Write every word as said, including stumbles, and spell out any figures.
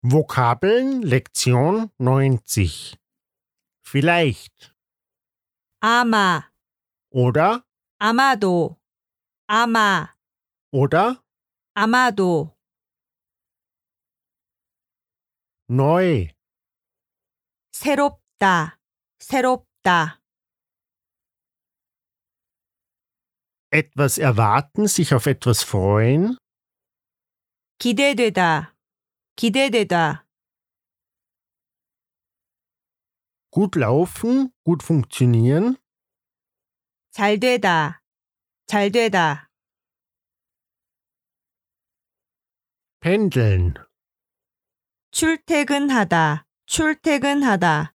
Vokabeln Lektion neunzig. Vielleicht 아마, oder 아마도, 아마, oder 아마도, neu, 새롭다, 새롭다, etwas erwarten, sich auf etwas freuen, 기대되다, 기대되다, gut laufen, gut funktionieren, 잘되다, 잘되다, pendeln, 출퇴근하다, 출퇴근하다,